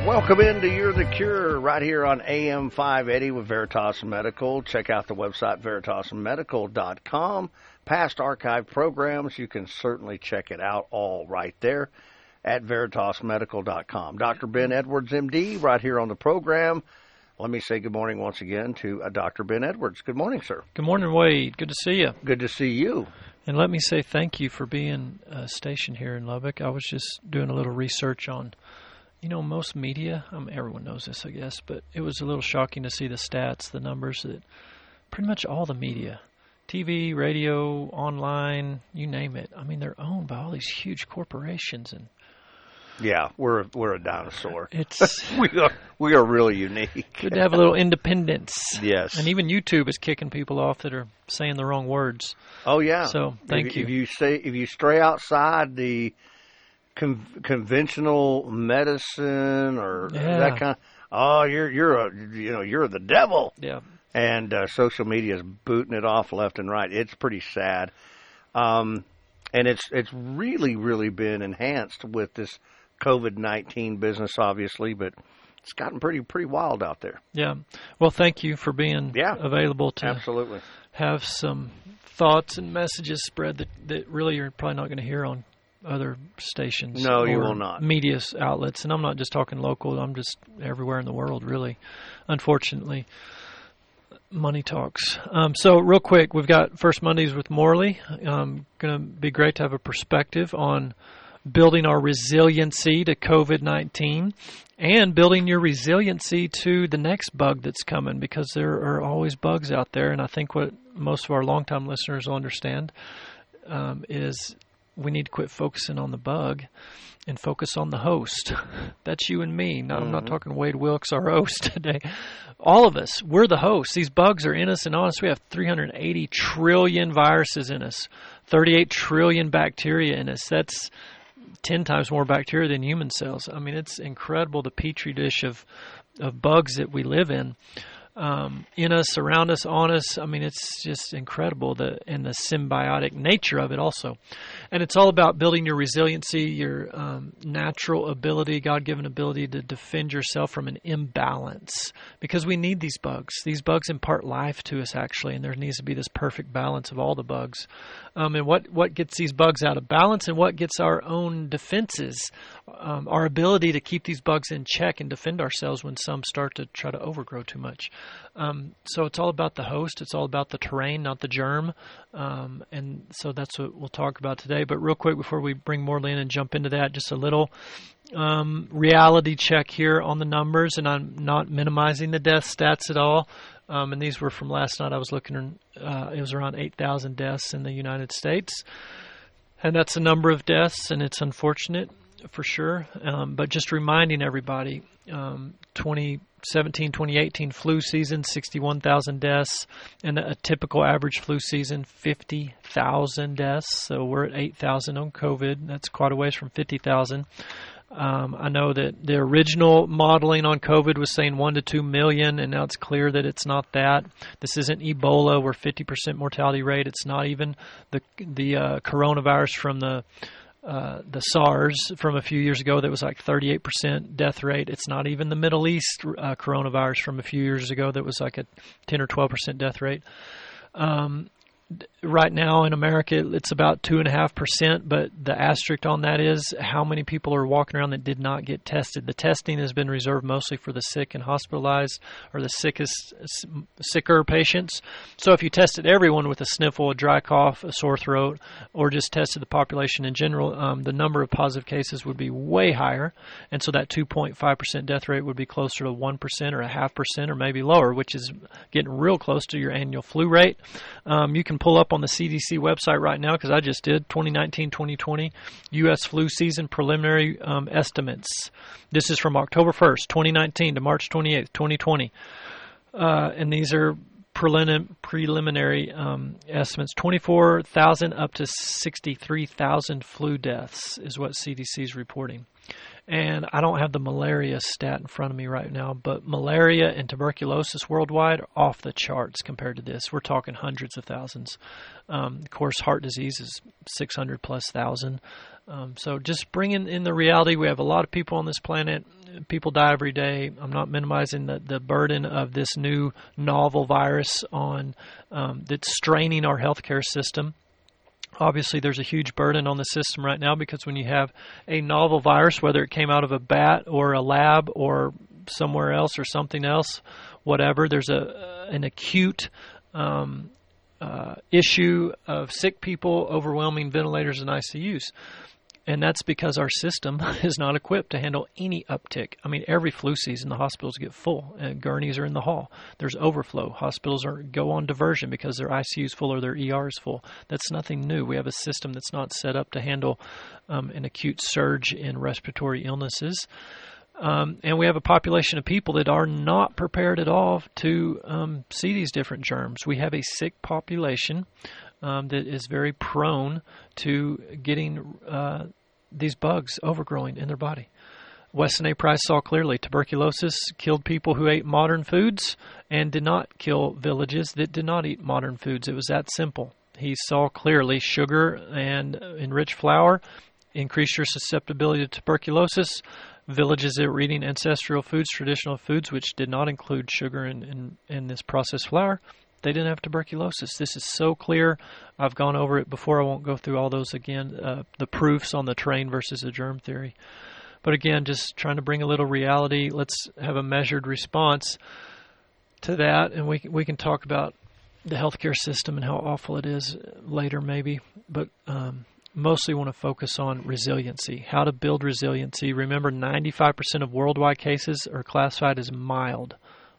Welcome into You're the Cure right here on AM 580 with Veritas Medical. Check out the website veritasmedical.com. Past archive programs, you can certainly check it out all right there at veritasmedical.com. Dr. Ben Edwards, MD, right here on the program. Let me say good morning once again to Dr. Ben Edwards. Good morning, sir. Good morning, Wade. Good to see you. Good to see you. And let me say thank you for being stationed here in Lubbock. I was just doing a little research on, most media. Everyone knows this, I guess, but it was a little shocking to see the stats, the numbers that pretty much all the media, TV, radio, online, you name it. They're owned by all these huge corporations, and yeah, we're a dinosaur. It's we are really unique. Good to have a little independence. Yes, and even YouTube is kicking people off that are saying the wrong words. Oh yeah. So thank you. If you stray outside the conventional medicine or that kind of, you're the devil. Yeah. And social media is booting it off left and right. It's pretty sad. And it's really, really been enhanced with this COVID-19 business, obviously, but it's gotten pretty wild out there. Yeah. Well, thank you for being available to absolutely have some thoughts and messages spread that really you're probably not going to hear on other stations. No, you will not. Media outlets. And I'm not just talking local. I'm just everywhere in the world, really, unfortunately. Money talks. So real quick, we've got First Mondays with Morley. Going to be great to have a perspective on building our resiliency to COVID-19 and building your resiliency to the next bug that's coming, because there are always bugs out there. And I think what most of our longtime listeners will understand is we need to quit focusing on the bug and focus on the host. That's you and me. I'm not talking Wade Wilkes, our host today. All of us, we're the hosts. These bugs are in us and on us. We have 380 trillion viruses in us, 38 trillion bacteria in us. That's 10 times more bacteria than human cells. It's incredible, the petri dish of bugs that we live in us, around us, on us. It's just incredible, and the symbiotic nature of it also. And it's all about building your resiliency, your natural ability, God-given ability to defend yourself from an imbalance, because we need these bugs. These bugs impart life to us, actually, and there needs to be this perfect balance of all the bugs. And what gets these bugs out of balance, and what gets our own defenses, our ability to keep these bugs in check and defend ourselves when some start to try to overgrow too much. So it's all about the host. It's all about the terrain, not the germ. And so that's what we'll talk about today. But real quick, before we bring Morley in and jump into that, just a little reality check here on the numbers. And I'm not minimizing the death stats at all. And these were from last night. I was looking, it was around 8,000 deaths in the United States. And that's the number of deaths, and it's unfortunate for sure. But just reminding everybody, 2017, 2018 flu season, 61,000 deaths, and a typical average flu season, 50,000 deaths. So we're at 8,000 on COVID. That's quite a ways from 50,000. I know that the original modeling on COVID was saying 1 to 2 million, and now it's clear that it's not that. This isn't Ebola, where 50% mortality rate. It's not even the coronavirus from the SARS from a few years ago that was like 38% death rate. It's not even the Middle East coronavirus from a few years ago that was like a 10 or 12% death rate. Right now in America, it's about 2.5%, but the asterisk on that is how many people are walking around that did not get tested. The testing has been reserved mostly for the sick and hospitalized, or the sicker patients. So if you tested everyone with a sniffle, a dry cough, a sore throat, or just tested the population in general, the number of positive cases would be way higher. And so that 2.5% death rate would be closer to 1% or 0.5% or maybe lower, which is getting real close to your annual flu rate. You can pull up on the CDC website right now, because I just did 2019-2020 U.S. flu season preliminary estimates. This is from October 1st, 2019 to March 28th, 2020. And these are preliminary estimates. 24,000 up to 63,000 flu deaths is what CDC is reporting. And I don't have the malaria stat in front of me right now, but malaria and tuberculosis worldwide are off the charts compared to this. We're talking hundreds of thousands. Of course, heart disease is 600 plus thousand. So just bringing in the reality, we have a lot of people on this planet. People die every day. I'm not minimizing the burden of this new novel virus on that's straining our healthcare system. Obviously, there's a huge burden on the system right now because when you have a novel virus, whether it came out of a bat or a lab or somewhere else or something else, whatever, there's an acute issue of sick people overwhelming ventilators and ICUs. And that's because our system is not equipped to handle any uptick. I mean, every flu season, the hospitals get full, and gurneys are in the hall. There's overflow. Hospitals go on diversion because their ICU is full or their ER is full. That's nothing new. We have a system that's not set up to handle an acute surge in respiratory illnesses. And we have a population of people that are not prepared at all to see these different germs. We have a sick population that is very prone to getting these bugs overgrowing in their body. Weston A. Price saw clearly tuberculosis killed people who ate modern foods and did not kill villages that did not eat modern foods. It was that simple. He saw clearly sugar and enriched flour increase your susceptibility to tuberculosis. Villages that were eating ancestral foods, traditional foods, which did not include sugar and this processed flour, they didn't have tuberculosis. This is so clear. I've gone over it before. I won't go through all those again, the proofs on the train versus the germ theory. But again, just trying to bring a little reality. Let's have a measured response to that, and we can talk about the healthcare system and how awful it is later maybe. But mostly want to focus on resiliency, how to build resiliency. Remember, 95% of worldwide cases are classified as mild,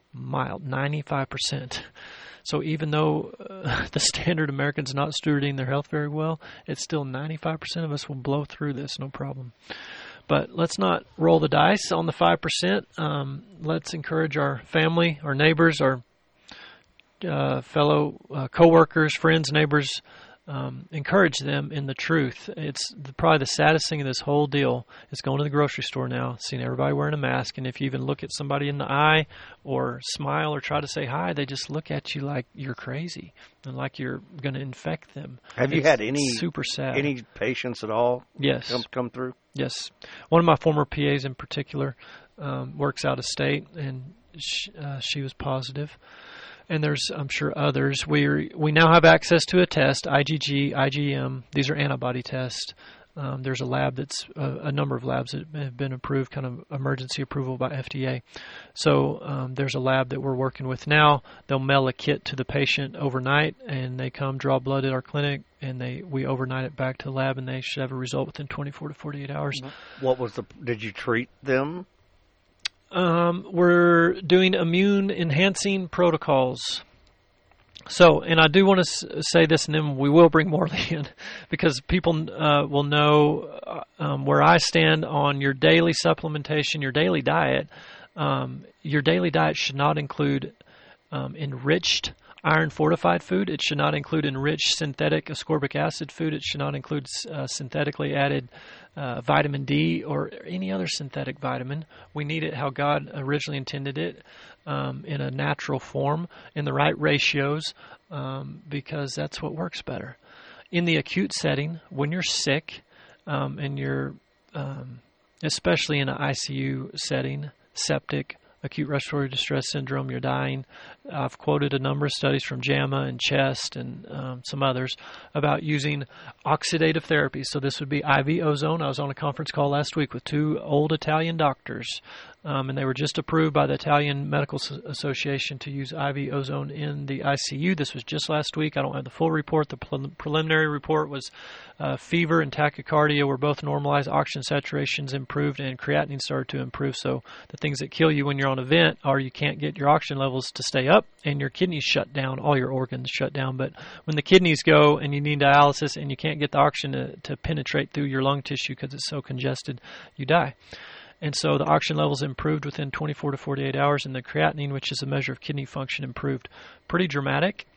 95%. So even though the standard American's not stewarding their health very well, it's still 95% of us will blow through this, no problem. But let's not roll the dice on the 5%. Let's encourage our family, our neighbors, our fellow coworkers, friends, neighbors, encourage them in the truth. It's probably the saddest thing of this whole deal is going to the grocery store now, seeing everybody wearing a mask, and if you even look at somebody in the eye or smile or try to say hi, they just look at you like you're crazy and like you're going to infect them. Have you had any super sad any patients at all? Yes, come through. Yes, one of my former PAs in particular works out of state, and she was positive. And there's, I'm sure, others. We now have access to a test, IgG, IgM. These are antibody tests. There's a lab that's a number of labs that have been approved, kind of emergency approval by FDA. So there's a lab that we're working with now. They'll mail a kit to the patient overnight, and they come draw blood at our clinic, and we overnight it back to the lab, and they should have a result within 24 to 48 hours. Did you treat them? We're doing immune-enhancing protocols. So, and I do want to say this, and then we will bring Morley in, because people will know where I stand on your daily supplementation, your daily diet. Your daily diet should not include enriched iron-fortified food. It should not include enriched synthetic ascorbic acid food. It should not include synthetically added vitamin D or any other synthetic vitamin. We need it how God originally intended it, in a natural form, in the right ratios, because that's what works better. In the acute setting, when you're sick, and you're, especially in an ICU setting, septic, acute respiratory distress syndrome, you're dying. I've quoted a number of studies from JAMA and CHEST and some others about using oxidative therapy. So this would be IV ozone. I was on a conference call last week with two old Italian doctors, and they were just approved by the Italian Medical Association to use IV ozone in the ICU. This was just last week. I don't have the full report. The preliminary report was fever and tachycardia were both normalized, oxygen saturations improved, and creatinine started to improve. So the things that kill you when you're on a vent are you can't get your oxygen levels to stay up and your kidneys shut down, all your organs shut down. But when the kidneys go and you need dialysis and you can't get the oxygen to penetrate through your lung tissue because it's so congested, you die. And so the oxygen levels improved within 24 to 48 hours, and the creatinine, which is a measure of kidney function, improved. Pretty dramatic.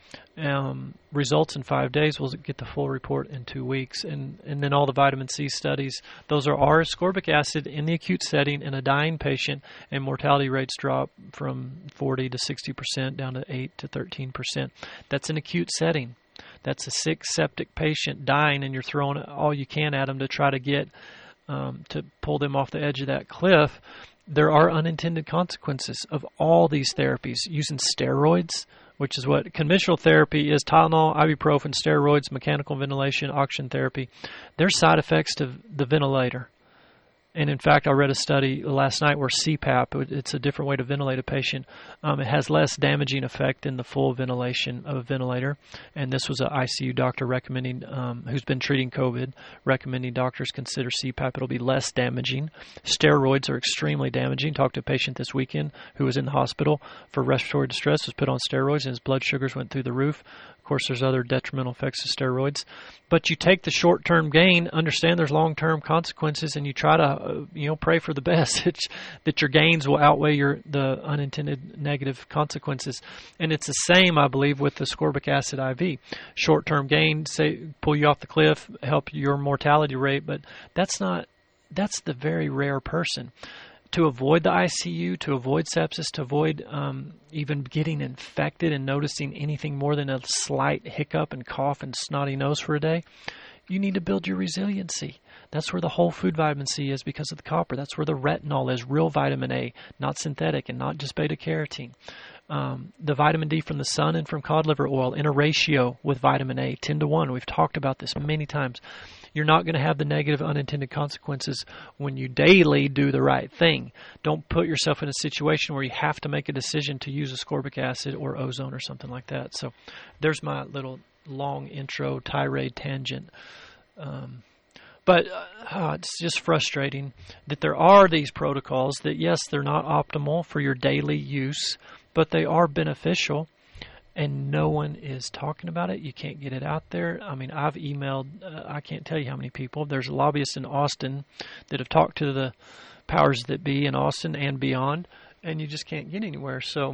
Results in 5 days. We'll get the full report in 2 weeks. And then all the vitamin C studies, those are ascorbic acid in the acute setting in a dying patient, and mortality rates drop from 40 to 60% down to 8 to 13%. That's an acute setting. That's a sick, septic patient dying, and you're throwing all you can at them to try to get to pull them off the edge of that cliff. There are unintended consequences of all these therapies. Using steroids, which is what conventional therapy is: Tylenol, ibuprofen, steroids, mechanical ventilation, oxygen therapy. There's side effects to the ventilator. And in fact, I read a study last night where CPAP, it's a different way to ventilate a patient. It has less damaging effect than the full ventilation of a ventilator. And this was an ICU doctor recommending, who's been treating COVID, recommending doctors consider CPAP. It'll be less damaging. Steroids are extremely damaging. Talked to a patient this weekend who was in the hospital for respiratory distress, was put on steroids, and his blood sugars went through the roof. Of course, there's other detrimental effects of steroids. But you take the short-term gain, understand there's long-term consequences, and you try to, pray for the best, that your gains will outweigh the unintended negative consequences. And it's the same, I believe, with the ascorbic acid IV. Short-term gain, say, pull you off the cliff, help your mortality rate, but that's the very rare person. To avoid the ICU, to avoid sepsis, to avoid even getting infected and noticing anything more than a slight hiccup and cough and snotty nose for a day, you need to build your resiliency. That's where the whole food vitamin C is because of the copper. That's where the retinol is, real vitamin A, not synthetic and not just beta-carotene. The vitamin D from the sun and from cod liver oil in a ratio with vitamin A, 10 to 1. We've talked about this many times. You're not going to have the negative unintended consequences when you daily do the right thing. Don't put yourself in a situation where you have to make a decision to use ascorbic acid or ozone or something like that. So there's my little long intro tirade tangent. But it's just frustrating that there are these protocols that, yes, they're not optimal for your daily use, but they are beneficial. And no one is talking about it. You can't get it out there. I mean, I've emailed, I can't tell you how many people. There's lobbyists in Austin that have talked to the powers that be in Austin and beyond, and you just can't get anywhere. So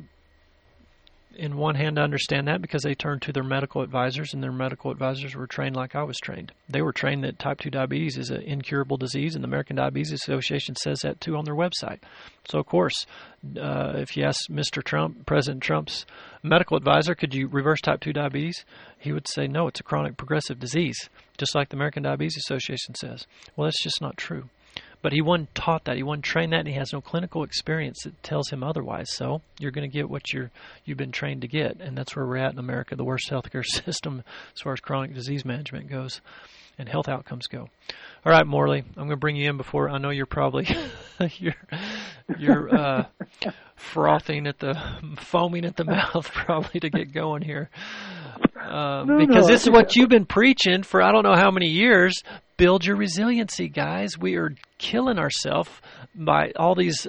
in one hand, I understand that because they turn to their medical advisors, and their medical advisors were trained like I was trained. They were trained that type 2 diabetes is an incurable disease, and the American Diabetes Association says that too on their website. So, of course, if you ask Mr. Trump, President Trump's medical advisor, could you reverse type 2 diabetes? He would say, no, it's a chronic progressive disease, just like the American Diabetes Association says. Well, that's just not true. But he wasn't taught that. He wasn't trained that, and he has no clinical experience that tells him otherwise. So you're going to get what you've been trained to get, and that's where we're at in America, the worst healthcare system as far as chronic disease management goes and health outcomes go. All right, Morley, I'm going to bring you in before. I know you're probably you're foaming at the mouth probably to get going here. Because this is what you've been preaching for I don't know how many years. Build your resiliency, guys. We are killing ourselves by all these,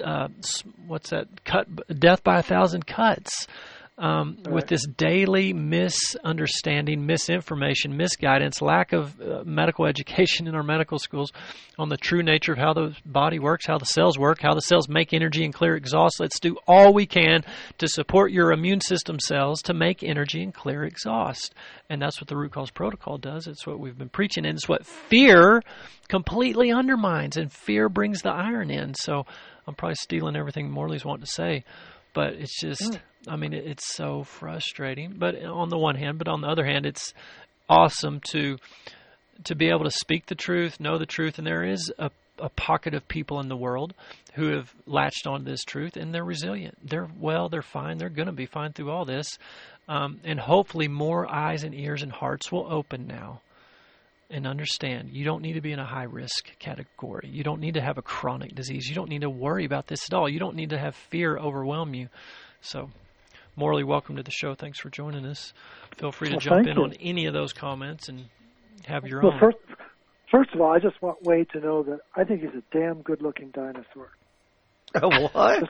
death by 1,000 cuts. With this daily misunderstanding, misinformation, misguidance, lack of medical education in our medical schools on the true nature of how the body works, how the cells work, how the cells make energy and clear exhaust. Let's do all we can to support your immune system cells to make energy and clear exhaust. And that's what the Root Cause Protocol does. It's what we've been preaching, and it's what fear completely undermines, and fear brings the iron in. So I'm probably stealing everything Morley's wanting to say, but it's just... I mean, it's so frustrating, but on the one hand, but on the other hand, it's awesome to be able to speak the truth, know the truth, and there is a pocket of people in the world who have latched on to this truth, and they're resilient. They're fine. They're going to be fine through all this, and hopefully more eyes and ears and hearts will open now and understand you don't need to be in a high-risk category. You don't need to have a chronic disease. You don't need to worry about this at all. You don't need to have fear overwhelm you. So... Morley, welcome to the show. Thanks for joining us. Feel free to jump in on any of those comments and have your own. First of all, I just want Wade to know that I think he's a damn good-looking dinosaur. What?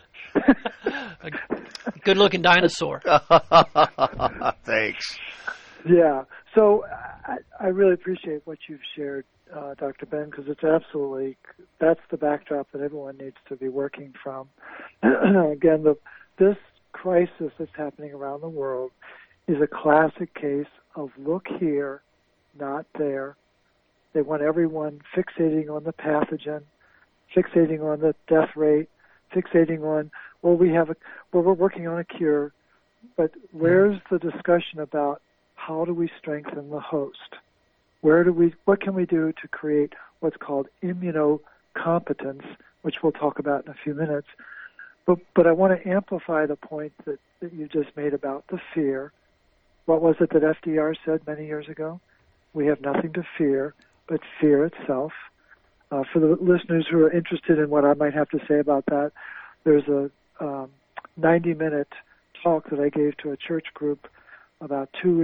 A good-looking dinosaur. Thanks. Yeah. So I really appreciate what you've shared, Dr. Ben, because it's absolutely, that's the backdrop that everyone needs to be working from. Again, this crisis that's happening around the world is a classic case of look here, not there. They want everyone fixating on the pathogen, fixating on the death rate, fixating on, well, we're working on a cure, but where's the discussion about how do we strengthen the host? What can we do to create what's called immunocompetence, which we'll talk about in a few minutes. But I want to amplify the point that you just made about the fear. What was it that FDR said many years ago? We have nothing to fear but fear itself. For the listeners who are interested in what I might have to say about that, there's a 90-minute talk that I gave to a church group about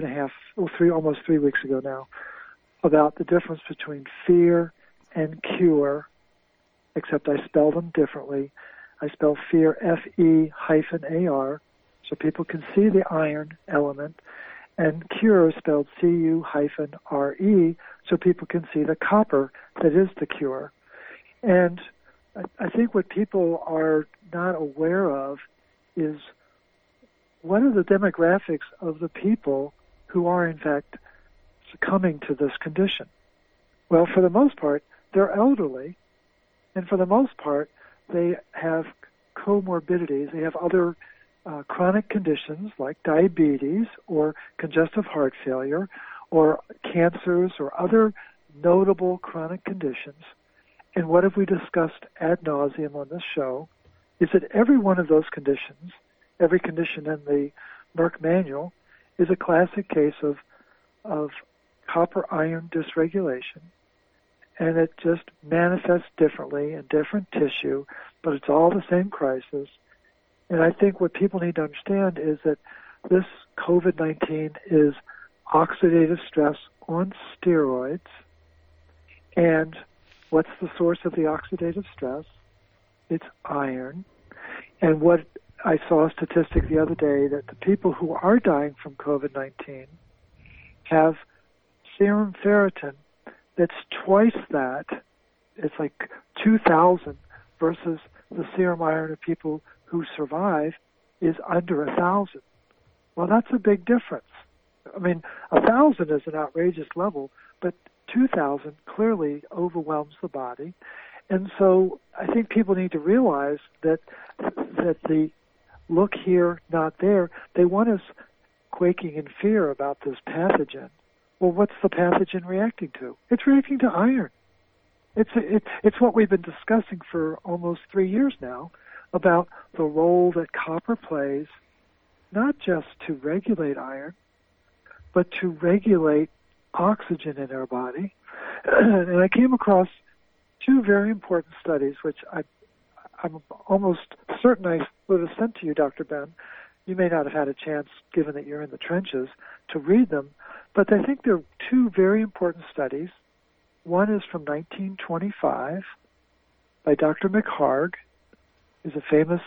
almost 3 weeks ago now, about the difference between fear and cure, except I spell them differently. I spell fear F-E-hyphen-A-R, so people can see the iron element, and cure is spelled C-U-R-E, so people can see the copper that is the cure. And I think what people are not aware of is what are the demographics of the people who are, in fact, succumbing to this condition? Well, for the most part, they're elderly, and for the most part, they have comorbidities. They have other chronic conditions like diabetes or congestive heart failure or cancers or other notable chronic conditions. And what have we discussed ad nauseum on this show is that every one of those conditions, every condition in the Merck manual, is a classic case of copper-iron dysregulation. And it just manifests differently in different tissue, but it's all the same crisis. And I think what people need to understand is that this COVID-19 is oxidative stress on steroids. And what's the source of the oxidative stress? It's iron. And what I saw a statistic the other day that the people who are dying from COVID-19 have serum ferritin that's twice that. It's like 2,000 versus the serum iron of people who survive is under 1,000. Well, that's a big difference. I mean, 1,000 is an outrageous level, but 2,000 clearly overwhelms the body. And so I think people need to realize that the look here, not there, they want us quaking in fear about this pathogen. Well, what's the pathogen reacting to? It's reacting to iron. It's what we've been discussing for almost 3 years now about the role that copper plays, not just to regulate iron, but to regulate oxygen in our body. And I came across two very important studies, which I'm almost certain I would have sent to you, Dr. Ben. You may not have had a chance, given that you're in the trenches, to read them, but I think they're two very important studies. One is from 1925 by Dr. McHarg, who's a famous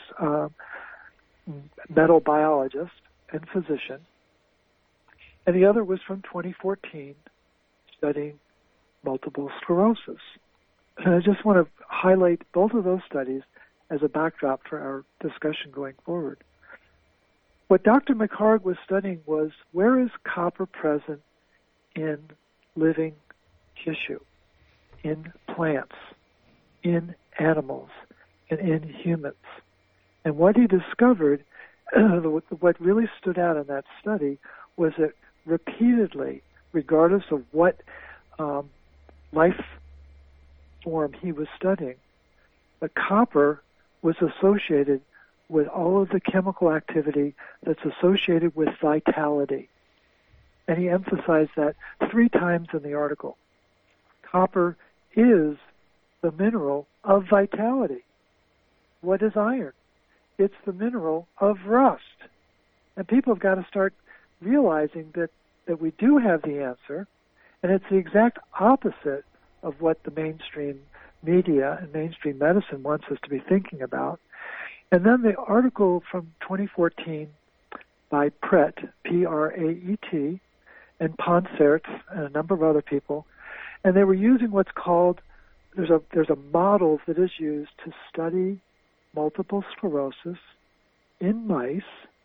metal biologist and physician. And the other was from 2014, studying multiple sclerosis. And I just want to highlight both of those studies as a backdrop for our discussion going forward. What Dr. McHarg was studying was where is copper present in living tissue, in plants, in animals, and in humans. And what he discovered, what really stood out in that study, was that repeatedly, regardless of what life form he was studying, the copper was associated with all of the chemical activity that's associated with vitality. And he emphasized that 3 times in the article. Copper is the mineral of vitality. What is iron? It's the mineral of rust. And people have got to start realizing that we do have the answer, and it's the exact opposite of what the mainstream media and mainstream medicine wants us to be thinking about. And then the article from 2014 by Praet, P-R-A-E-T, and Ponsert and a number of other people, and they were using what's called, there's a model that is used to study multiple sclerosis in mice,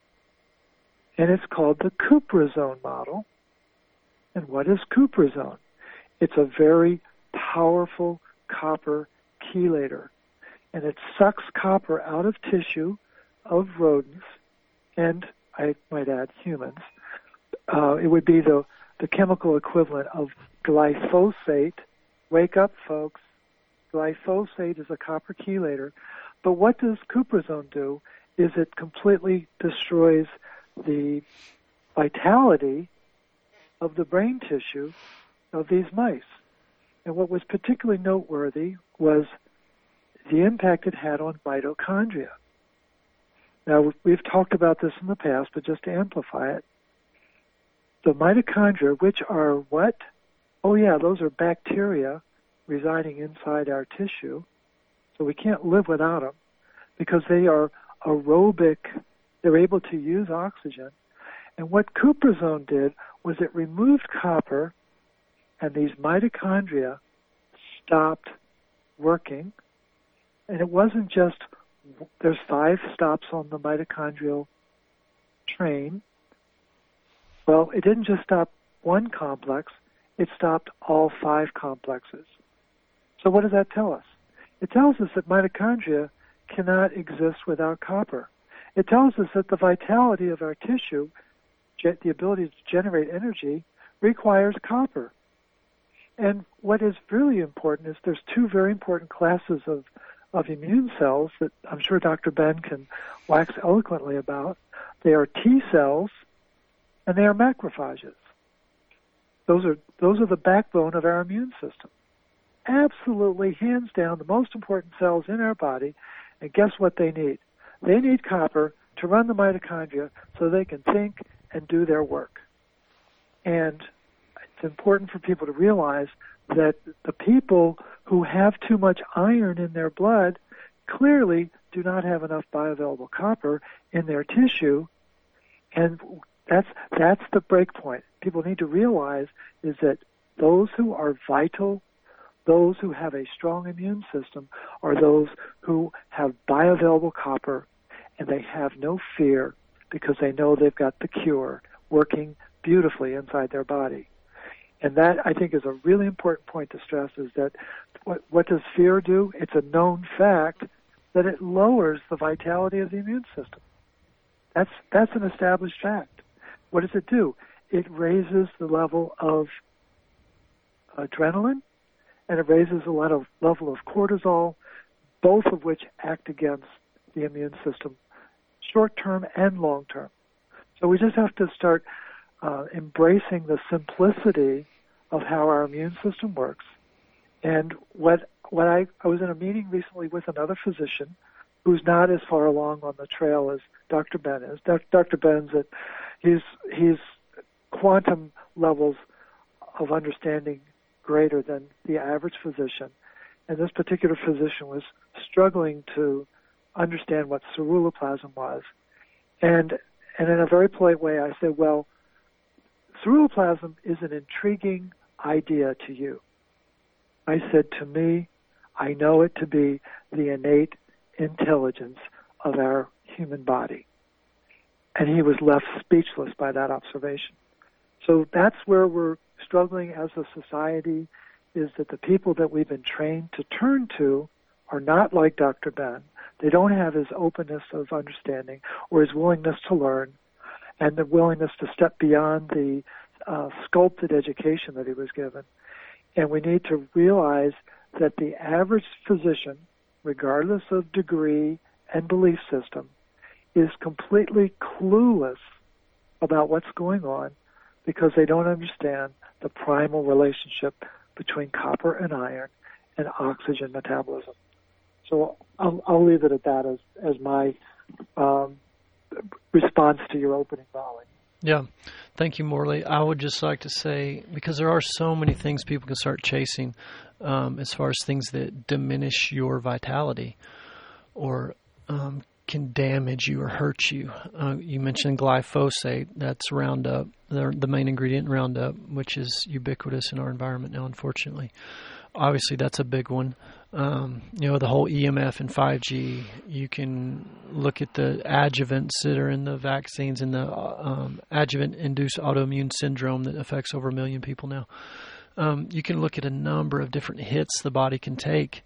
and it's called the cuprizone model. And what is cuprizone? It's a very powerful copper chelator, and it sucks copper out of tissue of rodents, and I might add humans. It would be the chemical equivalent of glyphosate. Wake up, folks. Glyphosate is a copper chelator. But what does cuprizone do is it completely destroys the vitality of the brain tissue of these mice. And what was particularly noteworthy was the impact it had on mitochondria. Now, we've talked about this in the past, but just to amplify it, the mitochondria, which are what? Oh, yeah, those are bacteria residing inside our tissue. So we can't live without them because they are aerobic. They're able to use oxygen. And what cuprizone did was it removed copper, and these mitochondria stopped working. And it wasn't just, there's 5 stops on the mitochondrial train. Well, it didn't just stop one complex, it stopped all 5 complexes. So what does that tell us? It tells us that mitochondria cannot exist without copper. It tells us that the vitality of our tissue, the ability to generate energy, requires copper. And what is really important is there's 2 very important classes of immune cells that I'm sure Dr. Ben can wax eloquently about. They are T cells and they are macrophages. Those are the backbone of our immune system. Absolutely, hands down, the most important cells in our body. And guess what they need? They need copper to run the mitochondria so they can think and do their work. And it's important for people to realize that the people who have too much iron in their blood clearly do not have enough bioavailable copper in their tissue, and that's the break point. People need to realize is that those who are vital, those who have a strong immune system, are those who have bioavailable copper, and they have no fear because they know they've got the cure working beautifully inside their body. And that, I think, is a really important point to stress, is that what does fear do? It's a known fact that it lowers the vitality of the immune system. That's an established fact. What does it do? It raises the level of adrenaline, and it raises the level of cortisol, both of which act against the immune system, short-term and long-term. So we just have to start embracing the simplicity of how our immune system works. And what I was in a meeting recently with another physician who's not as far along on the trail as Dr. Ben is. Dr. Ben's at he's quantum levels of understanding greater than the average physician. And this particular physician was struggling to understand what ceruloplasmin was. And in a very polite way, I said, well, ceruloplasmin is an intriguing idea to you. I said, to me, I know it to be the innate intelligence of our human body. And he was left speechless by that observation. So that's where we're struggling as a society, is that the people that we've been trained to turn to are not like Dr. Ben. They don't have his openness of understanding or his willingness to learn and the willingness to step beyond the sculpted education that he was given. And we need to realize that the average physician, regardless of degree and belief system, is completely clueless about what's going on because they don't understand the primal relationship between copper and iron and oxygen metabolism. So I'll leave it at that as my response to your opening volley. Yeah. Thank you, Morley. I would just like to say, because there are so many things people can start chasing as far as things that diminish your vitality or can damage you or hurt you. You mentioned glyphosate. That's Roundup, the main ingredient in Roundup, which is ubiquitous in our environment now, unfortunately. Obviously, that's a big one. The whole EMF and 5G. You can look at the adjuvants that are in the vaccines and the adjuvant-induced autoimmune syndrome that affects over 1 million people now. You can look at a number of different hits the body can take.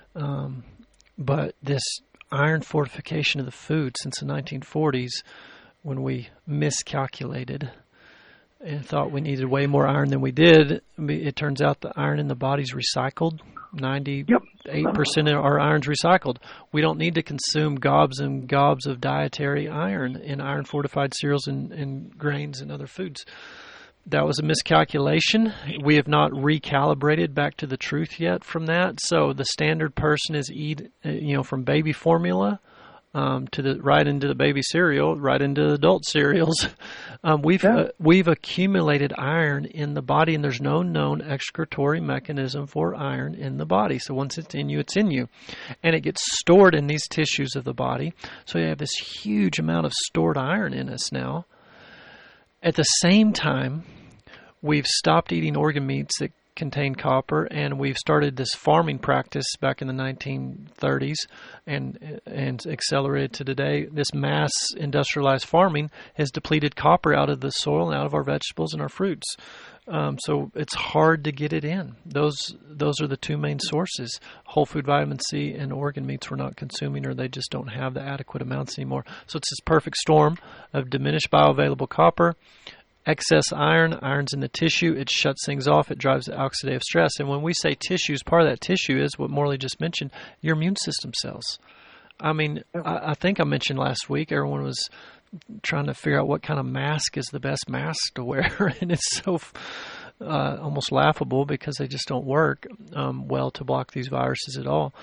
But this iron fortification of the food since the 1940s, when we miscalculated and thought we needed way more iron than we did, it turns out the iron in the body's recycled. 98% of our iron's recycled. We don't need to consume gobs and gobs of dietary iron in iron-fortified cereals and grains and other foods. That was a miscalculation. We have not recalibrated back to the truth yet from that. So the standard person is from baby formula right into the baby cereal, right into the adult cereals. We've accumulated iron in the body, and there's no known excretory mechanism for iron in the body. So once it's in you, it's in you. And it gets stored in these tissues of the body. So you have this huge amount of stored iron in us now. At the same time, we've stopped eating organ meats that contain copper, and we've started this farming practice back in the 1930s and accelerated to today. This mass industrialized farming has depleted copper out of the soil and out of our vegetables and our fruits. So it's hard to get it in. Those are the two main sources. Whole food vitamin C and organ meats we're not consuming, or they just don't have the adequate amounts anymore. So it's this perfect storm of diminished bioavailable copper, excess iron's in the tissue, it shuts things off, it drives the oxidative stress. And when we say tissues, part of that tissue is what Morley just mentioned, your immune system cells. I mean, I think I mentioned last week, everyone was trying to figure out what kind of mask is the best mask to wear, and it's so almost laughable because they just don't work well to block these viruses at all.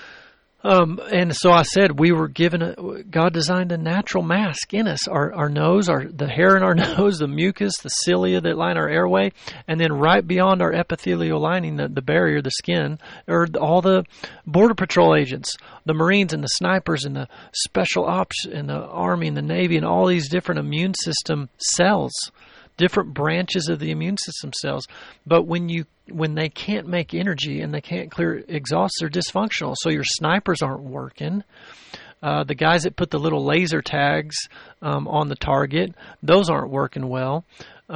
And so I said we were given God designed a natural mask in us, our nose, the hair in our nose, the mucus, the cilia that line our airway, and then right beyond our epithelial lining, the barrier, the skin, are all the Border Patrol agents, the Marines and the snipers and the Special Ops and the Army and the Navy and all these different immune system cells, different branches of the immune system cells. But when they can't make energy and they can't clear exhaust, they're dysfunctional. So your snipers aren't working. The guys that put the little laser tags on the target, those aren't working well.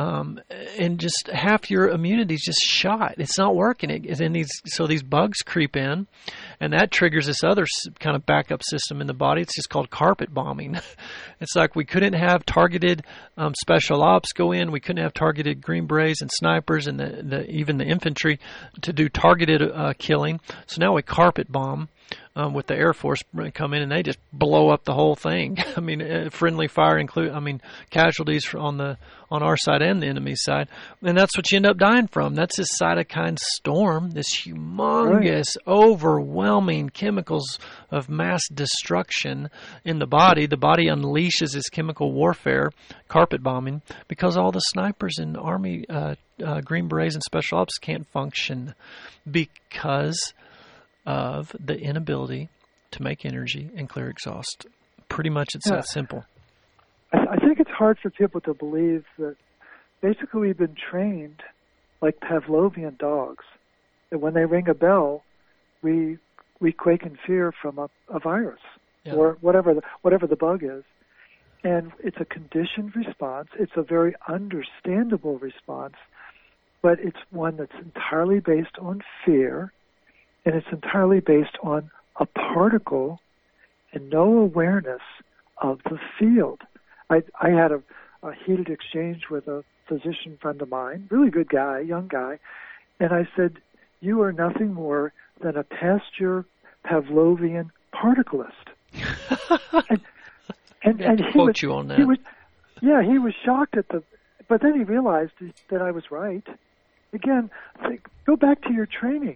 And just half your immunity is just shot. It's not working. So these bugs creep in, and that triggers this other kind of backup system in the body. It's just called carpet bombing. It's like we couldn't have targeted special ops go in. We couldn't have targeted Green Berets and snipers and even the infantry to do targeted killing. So now we carpet bomb. With the Air Force come in and they just blow up the whole thing. I mean, friendly fire casualties on our side and the enemy's side, and that's what you end up dying from. That's this cytokine storm, this humongous, overwhelming chemicals of mass destruction in the body. The body unleashes this chemical warfare, carpet bombing, because all the snipers in Army, Green Berets, and Special Ops can't function because of the inability to make energy and clear exhaust. Pretty much it's that simple. I think it's hard for people to believe that basically we've been trained like Pavlovian dogs, that when they ring a bell, we quake in fear from a virus or whatever the bug is. And it's a conditioned response. It's a very understandable response, but it's one that's entirely based on fear. And it's entirely based on a particle and no awareness of the field. I had a heated exchange with a physician friend of mine, really good guy, young guy, and I said, "You are nothing more than a past-year Pavlovian particleist." and he quote you on that. He was shocked but then he realized that I was right. Again, go back to your training.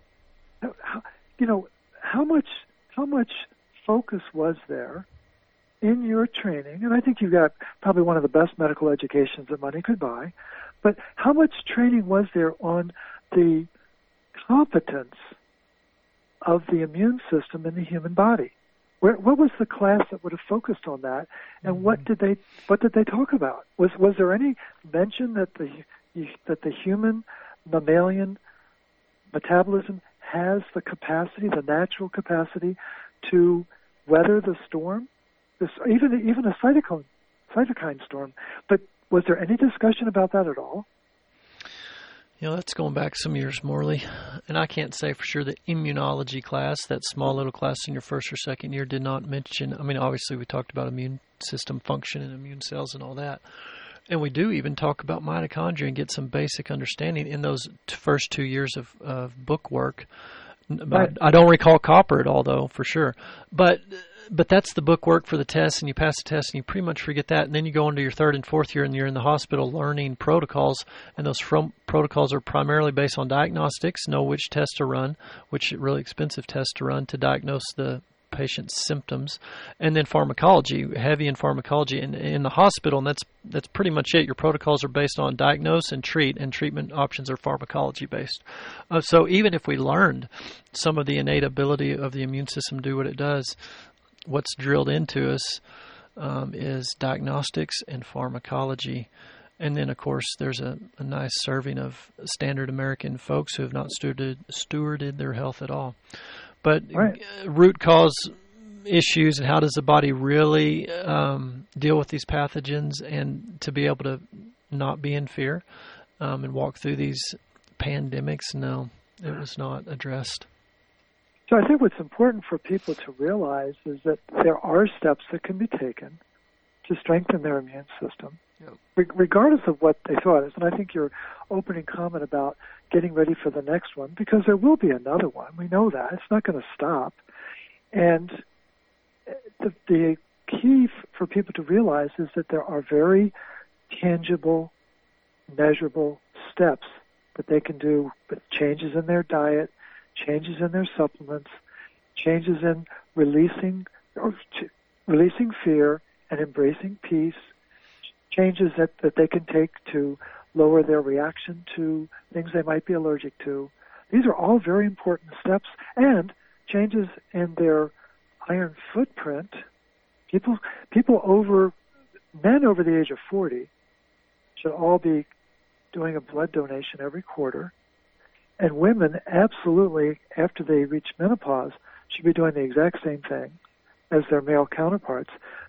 How much focus was there in your training? And I think you got probably one of the best medical educations that money could buy. But how much training was there on the competence of the immune system in the human body? What was the class that would have focused on that, and what did they talk about? Was there any mention that the human mammalian metabolism has the capacity, the natural capacity, to weather the storm, even a cytokine storm? But was there any discussion about that at all? That's going back some years, Morley. And I can't say for sure the immunology class, that small little class in your first or second year, did not mention, obviously we talked about immune system function and immune cells and all that. And we do even talk about mitochondria and get some basic understanding in those first 2 years of book work. Right. I don't recall copper at all, though, for sure. But that's the book work for the test, and you pass the test, and you pretty much forget that. And then you go into your third and fourth year, and you're in the hospital learning protocols, and those protocols are primarily based on diagnostics, know which tests to run, which really expensive tests to run to diagnose the patient's symptoms, and then pharmacology, heavy in pharmacology in the hospital, and that's pretty much it. Your protocols are based on diagnose and treat, and treatment options are pharmacology based. So even if we learned some of the innate ability of the immune system to do what it does, what's drilled into us is diagnostics and pharmacology. And then, of course, there's a nice serving of standard American folks who have not stewarded their health at all. But right. Root cause issues and how does the body really deal with these pathogens, and to be able to not be in fear and walk through these pandemics, no, it was not addressed. So I think what's important for people to realize is that there are steps that can be taken to strengthen their immune system, regardless of what they thought is. And I think your opening comment about getting ready for the next one, because there will be another one. We know that. It's not going to stop. And the key for people to realize is that there are very tangible, measurable steps that they can do with changes in their diet, changes in their supplements, changes in releasing fear and embracing peace, changes that they can take to lower their reaction to things they might be allergic to. These are all very important steps, and changes in their iron footprint. Men over the age of 40 should all be doing a blood donation every quarter. And women, absolutely, after they reach menopause, should be doing the exact same thing as their male counterparts,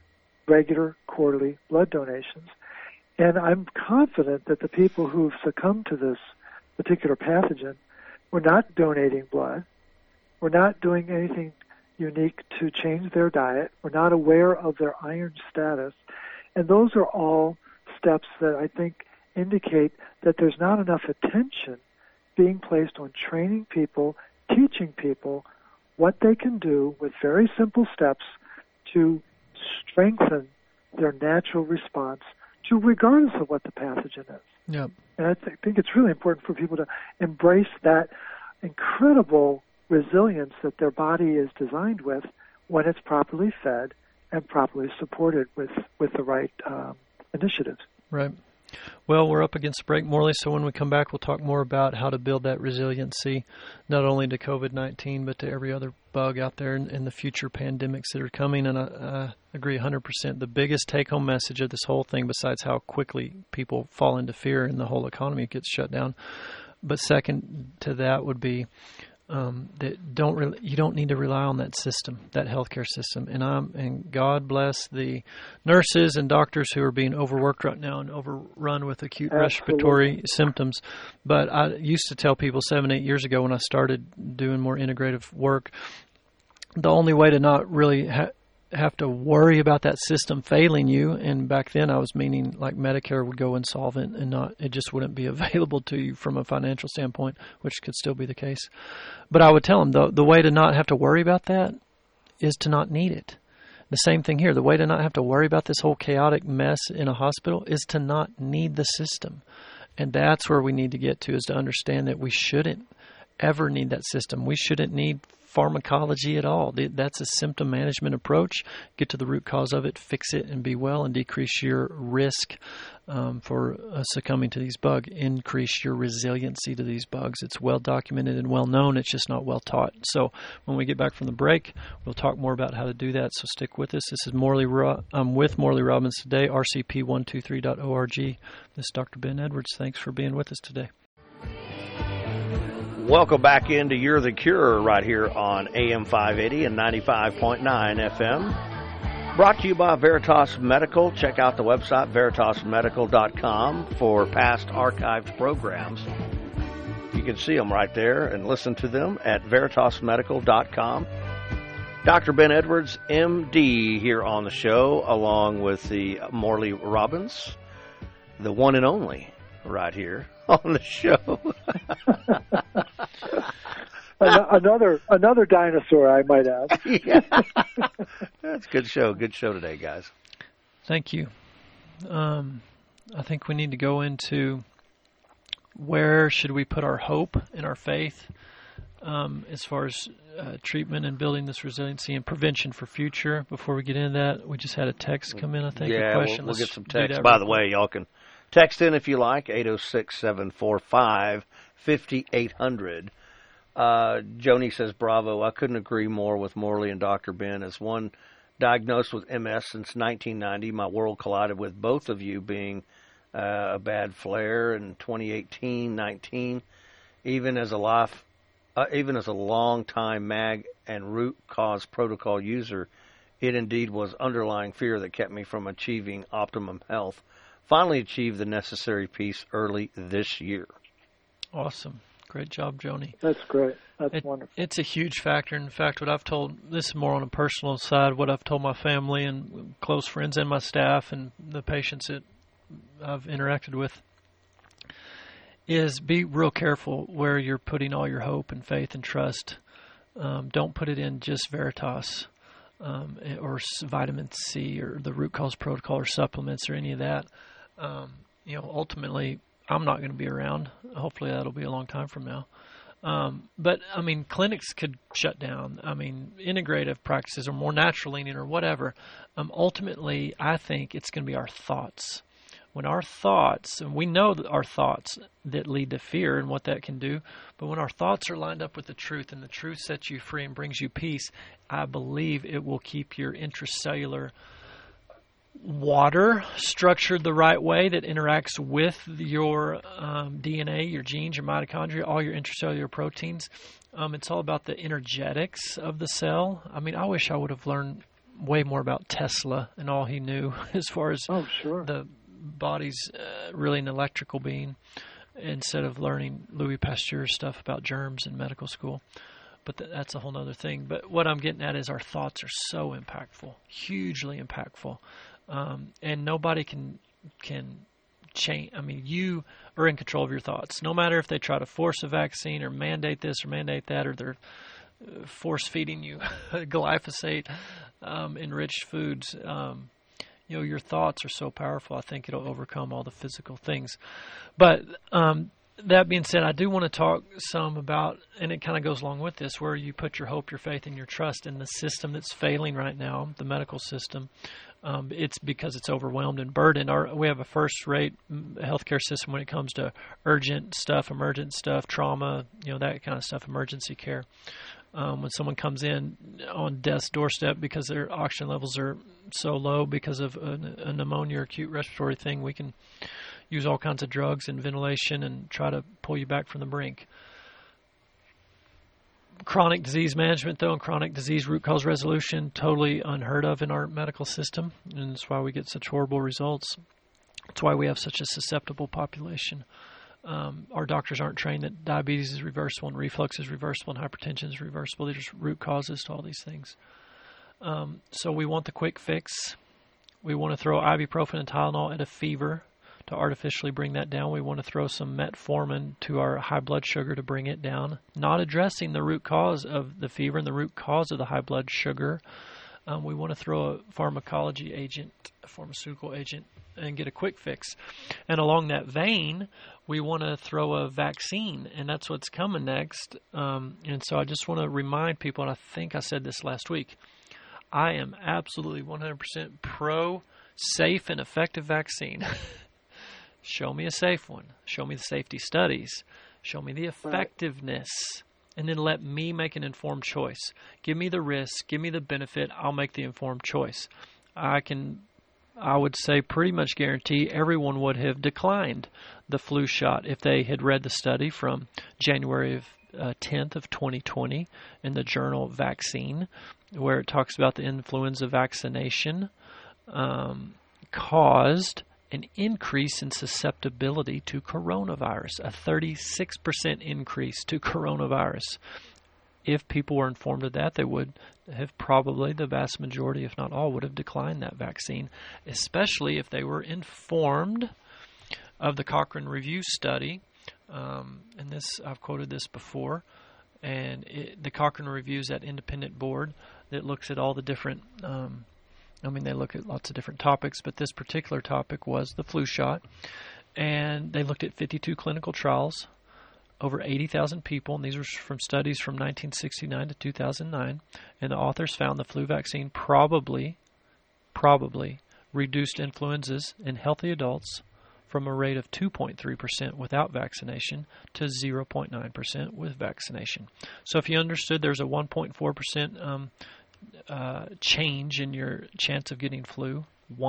regular quarterly blood donations. And I'm confident that the people who've succumbed to this particular pathogen were not donating blood, were not doing anything unique to change their diet, were not aware of their iron status. And those are all steps that I think indicate that there's not enough attention being placed on training people, teaching people what they can do with very simple steps to strengthen their natural response to regardless of what the pathogen is. Yep. And I think it's really important for people to embrace that incredible resilience that their body is designed with when it's properly fed and properly supported with the right initiatives. Right. Well, we're up against break, Morley, so when we come back, we'll talk more about how to build that resiliency, not only to COVID-19, but to every other bug out there and the future pandemics that are coming. And I agree 100%. The biggest take-home message of this whole thing, besides how quickly people fall into fear and the whole economy gets shut down, but second to that would be that you don't need to rely on that system, that healthcare system. And God bless the nurses and doctors who are being overworked right now and overrun with acute respiratory symptoms. But I used to tell people 7-8 years ago when I started doing more integrative work, the only way to not really have to worry about that system failing you, and back then I was meaning like Medicare would go insolvent and it just wouldn't be available to you from a financial standpoint, which could still be the case. But I would tell them the way to not have to worry about that is to not need it. The same thing here. The way to not have to worry about this whole chaotic mess in a hospital is to not need the system. And that's where we need to get to, is to understand that we shouldn't ever need that system. We shouldn't need pharmacology at all. That's a symptom management approach. Get to the root cause of it, fix it, and be well, and decrease your risk for succumbing to these bugs. Increase your resiliency to these bugs. It's well documented and well known. It's just not well taught. So when we get back from the break, we'll talk more about how to do that. So stick with us. This is Morley. I'm with Morley Robbins today, rcp123.org. This is Dr. Ben Edwards. Thanks for being with us today. Welcome back into You're the Cure right here on AM 580 and 95.9 FM. Brought to you by Veritas Medical. Check out the website, veritasmedical.com, for past archived programs. You can see them right there and listen to them at veritasmedical.com. Dr. Ben Edwards, MD, here on the show, along with the Morley Robbins, the one and only, right here on the show. Another dinosaur, I might add. Yeah. That's a good show. Good show today, guys. Thank you. I think we need to go into where should we put our hope and our faith as far as treatment and building this resiliency and prevention for future. Before we get into that, we just had a text come in, I think, a question. We'll get some text. By the way, y'all can text in if you like, 806-745-5800. Joni says, bravo. I couldn't agree more with Morley and Dr. Ben. As one diagnosed with MS since 1990, my world collided with both of you being a bad flare in 2018-19. Even as a long-time MAG and root cause protocol user, it indeed was underlying fear that kept me from achieving optimum health. Finally achieved the necessary peace early this year. Awesome. Great job, Joni. That's great. That's wonderful. It's a huge factor. In fact, what I've told, this is more on a personal side, what I've told my family and close friends and my staff and the patients that I've interacted with is be real careful where you're putting all your hope and faith and trust. Don't put it in just Veritas or vitamin C or the root cause protocol or supplements or any of that. Ultimately, I'm not going to be around. Hopefully that'll be a long time from now. But, I mean, clinics could shut down. I mean, integrative practices or more natural leaning or whatever. Ultimately, I think it's going to be our thoughts. When our thoughts, and we know that our thoughts that lead to fear and what that can do, but when our thoughts are lined up with the truth and the truth sets you free and brings you peace, I believe it will keep your intracellular water structured the right way that interacts with your DNA, your genes, your mitochondria, all your intracellular proteins. It's all about the energetics of the cell. I mean, I wish I would have learned way more about Tesla and all he knew as far as the body's really an electrical being instead of learning Louis Pasteur's stuff about germs in medical school. But that's a whole other thing. But what I'm getting at is our thoughts are so impactful, hugely impactful. And nobody can change. I mean, you are in control of your thoughts. No matter if they try to force a vaccine or mandate this or mandate that, or they're force feeding you glyphosate enriched foods. Your thoughts are so powerful. I think it'll overcome all the physical things. But that being said, I do want to talk some about, and it kind of goes along with this, where you put your hope, your faith, and your trust in the system that's failing right now, the medical system. It's because it's overwhelmed and burdened. We have a first-rate healthcare system when it comes to urgent stuff, emergent stuff, trauma, that kind of stuff, emergency care. When someone comes in on death's doorstep because their oxygen levels are so low because of a pneumonia or acute respiratory thing, we can use all kinds of drugs and ventilation and try to pull you back from the brink. Chronic disease management, though, and chronic disease root cause resolution, totally unheard of in our medical system, and that's why we get such horrible results. That's why we have such a susceptible population. Our doctors aren't trained that diabetes is reversible and reflux is reversible and hypertension is reversible. They're just root causes to all these things. So we want the quick fix. We want to throw ibuprofen and Tylenol at a fever to artificially bring that down. We want to throw some metformin to our high blood sugar to bring it down, not addressing the root cause of the fever and the root cause of the high blood sugar. We want to throw a pharmacological agent, and get a quick fix. And along that vein, we want to throw a vaccine, and that's what's coming next. And so I just want to remind people, and I think I said this last week, I am absolutely 100% pro safe and effective vaccine. Show me a safe one. Show me the safety studies. Show me the effectiveness. And then let me make an informed choice. Give me the risk. Give me the benefit. I'll make the informed choice. I would say pretty much guarantee everyone would have declined the flu shot if they had read the study from January 10th of 2020 in the journal Vaccine, where it talks about the influenza vaccination caused an increase in susceptibility to coronavirus, a 36% increase to coronavirus. If people were informed of that, they would have probably, the vast majority, if not all, would have declined that vaccine, especially if they were informed of the Cochrane Review study. And this, I've quoted this before, and the Cochrane Review is that independent board that looks at all the different, they look at lots of different topics, but this particular topic was the flu shot. And they looked at 52 clinical trials, over 80,000 people, and these were from studies from 1969 to 2009, and the authors found the flu vaccine probably reduced influenzas in healthy adults from a rate of 2.3% without vaccination to 0.9% with vaccination. So if you understood there's a 1.4% change in your chance of getting flu,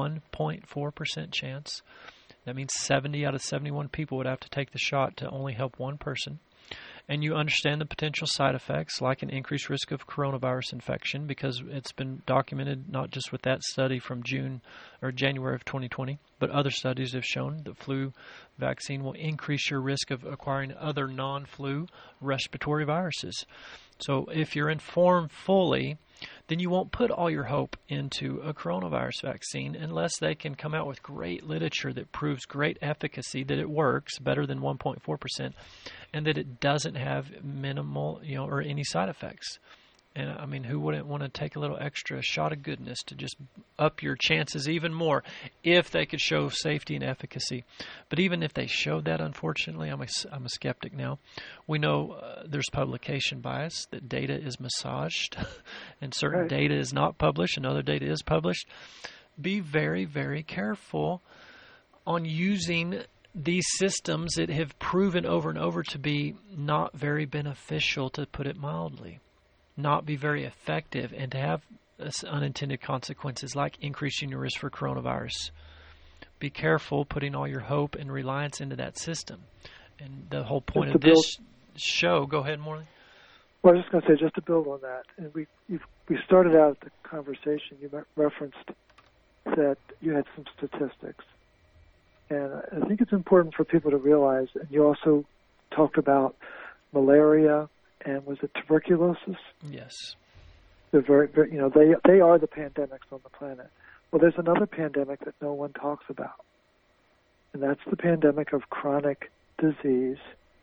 1.4% chance, that means 70 out of 71 people would have to take the shot to only help one person. And you understand the potential side effects, like an increased risk of coronavirus infection, because it's been documented not just with that study from January of 2020, but other studies have shown the flu vaccine will increase your risk of acquiring other non-flu respiratory viruses. So if you're informed fully, then you won't put all your hope into a coronavirus vaccine unless they can come out with great literature that proves great efficacy, that it works better than 1.4%, and that it doesn't have minimal, or any side effects. And who wouldn't want to take a little extra shot of goodness to just up your chances even more if they could show safety and efficacy? But even if they showed that, unfortunately, I'm a skeptic now. We know there's publication bias, that data is massaged, and certain data is not published, and other data is published. Be very, very careful on using these systems that have proven over and over to be not very beneficial, to put it mildly. Not be very effective, and to have unintended consequences like increasing your risk for coronavirus. Be careful putting all your hope and reliance into that system. And the whole point of this show, go ahead, Morley. Well, I was just going to say, just to build on that, and we started out the conversation, you referenced that you had some statistics. And I think it's important for people to realize, and you also talked about malaria, and was it tuberculosis? Yes. They're very, very, they are the pandemics on the planet. Well, there's another pandemic that no one talks about, and that's the pandemic of chronic disease.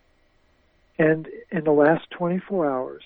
And in the last 24 hours,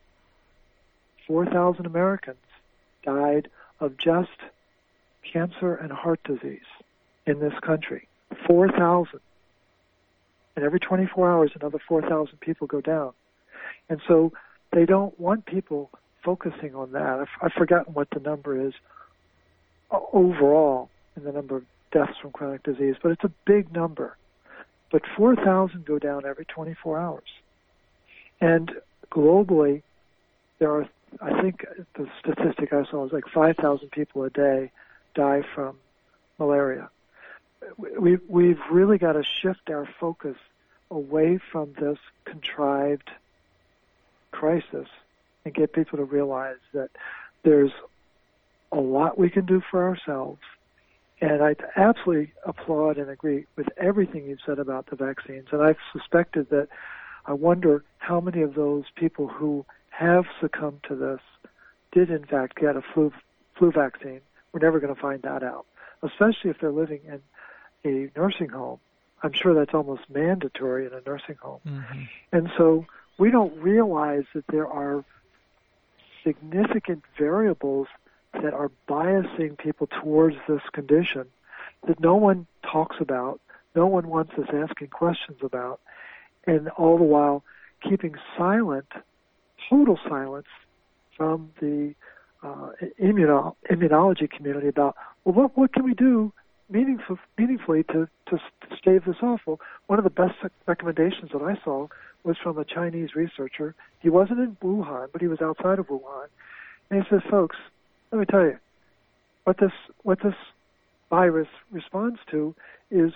4,000 Americans died of just cancer and heart disease in this country. 4,000. And every 24 hours, another 4,000 people go down. And so they don't want people focusing on that. I've forgotten what the number is overall in the number of deaths from chronic disease, but it's a big number. But 4,000 go down every 24 hours. And globally, there are, I think the statistic I saw was like 5,000 people a day die from malaria. We've really got to shift our focus away from this contrived crisis and get people to realize that there's a lot we can do for ourselves. And I absolutely applaud and agree with everything you've said about the vaccines. And I've suspected that I wonder how many of those people who have succumbed to this did in fact get a flu vaccine. We're never going to find that out, especially if they're living in a nursing home. I'm sure that's almost mandatory in a nursing home. Mm-hmm. And so we don't realize that there are significant variables that are biasing people towards this condition that no one talks about, no one wants us asking questions about, and all the while keeping silent, total silence from the immunology community about, well, what can we do meaningfully to stave this off? Well, one of the best recommendations that I saw was from a Chinese researcher. He wasn't in Wuhan, but he was outside of Wuhan. And he says, folks, let me tell you, what this virus responds to is